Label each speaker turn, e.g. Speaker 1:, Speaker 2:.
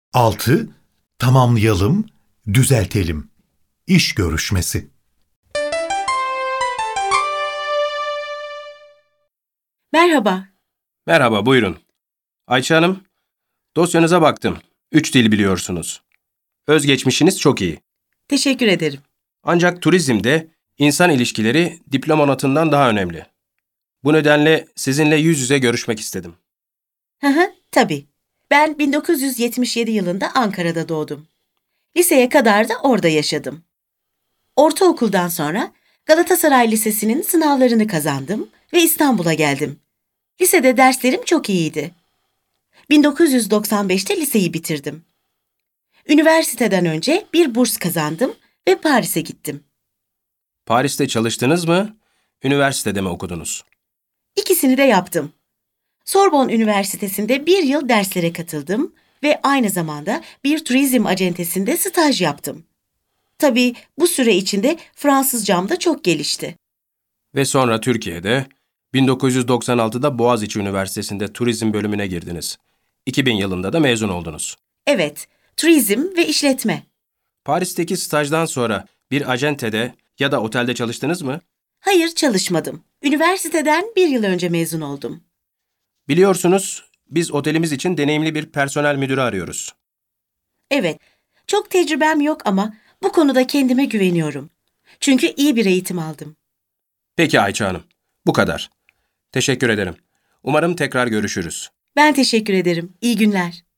Speaker 1: 6. Tamamlayalım, düzeltelim. İş görüşmesi.
Speaker 2: Merhaba.
Speaker 3: Merhaba, buyurun. Ayça Hanım, dosyanıza baktım. 3 dil biliyorsunuz. Özgeçmişiniz çok iyi.
Speaker 2: Teşekkür ederim.
Speaker 3: Ancak turizmde insan ilişkileri diploma notundan daha önemli. Bu nedenle sizinle yüz yüze görüşmek istedim.
Speaker 2: Tabii. Ben 1977 yılında Ankara'da doğdum. Liseye kadar da orada yaşadım. Ortaokuldan sonra Galatasaray Lisesi'nin sınavlarını kazandım ve İstanbul'a geldim. Lisede derslerim çok iyiydi. 1995'te liseyi bitirdim. Üniversiteden önce bir burs kazandım ve Paris'e gittim.
Speaker 3: Paris'te çalıştınız mı, üniversitede mi okudunuz?
Speaker 2: İkisini de yaptım. Sorbonne Üniversitesi'nde bir yıl derslere katıldım ve aynı zamanda bir turizm acentesinde staj yaptım. Tabii bu süre içinde Fransızcam da çok gelişti.
Speaker 3: Ve sonra Türkiye'de 1996'da Boğaziçi Üniversitesi'nde turizm bölümüne girdiniz. 2000 yılında da mezun oldunuz.
Speaker 2: Evet, turizm ve işletme.
Speaker 3: Paris'teki stajdan sonra bir acentede ya da otelde çalıştınız mı?
Speaker 2: Hayır, çalışmadım. Üniversiteden bir yıl önce mezun oldum.
Speaker 3: Biliyorsunuz, biz otelimiz için deneyimli bir personel müdürü arıyoruz.
Speaker 2: Evet, çok tecrübem yok ama bu konuda kendime güveniyorum. Çünkü iyi bir eğitim aldım.
Speaker 3: Peki Ayça Hanım, bu kadar. Teşekkür ederim. Umarım tekrar görüşürüz.
Speaker 2: Ben teşekkür ederim. İyi günler.